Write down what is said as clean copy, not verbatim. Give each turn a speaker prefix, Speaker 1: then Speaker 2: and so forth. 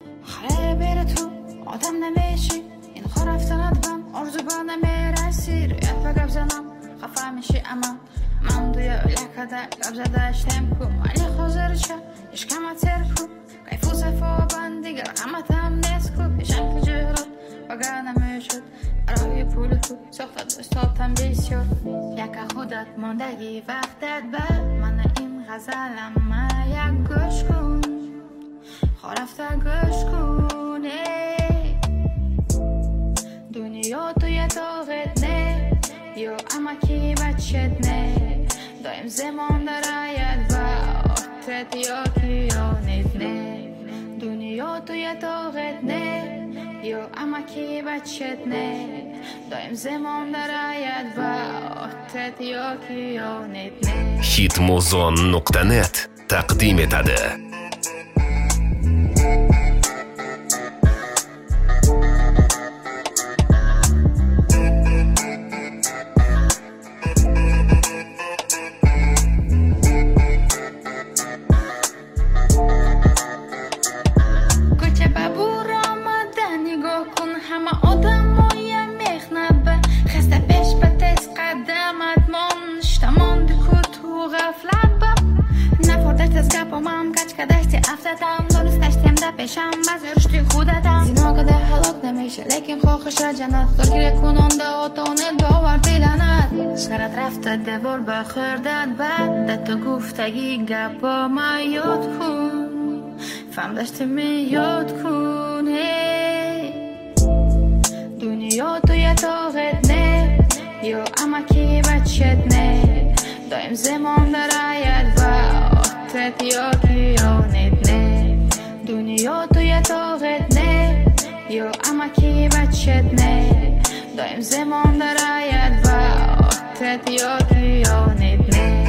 Speaker 1: خرای بره تو آدم نمیشی این خور رفتنت من آرزو با نمیرسی روی گپ زنم خفه میشی اما من دوی لکده گپ زدشتم کن ولی خوزرشم اشکمت سر کن کیفو صفا بند دیگر قمتم نیست کن پیشم که جهرات بگه نمیشد برای پول تو ساختت بستابتم بسیار یک خودت ماندگی وقتت به من این غزلم ما یک گوش کن خورفته گوش کن دنیا توی داغت نه یا اما کی بچت نه دایم زمان دراید و آتت یا کیانت نه دنیا توی داغت نه یا اما کی بچت نه دایم زمان دراید و آتت یا کیانت نه
Speaker 2: hitmuzon.net taqdim etadi.
Speaker 1: پیشم بعضی رشتی خودتم زینا که ده حلاک نمیشه لیکن خواهش جنت خورگیره کننده آتانت باور دیلنت سرت رفته دوار بخوردت بعد تو گفتگی گپا ما یاد کن فهم داشتی می یاد کن دنیا توی داغت نه یا اما کی بچت نه دایم زمان دراید و آتت یا کیانت نه دنیا توی داغت نه یا اما کی بچت نه دایم زمان دراید و آتت یا کیانت نه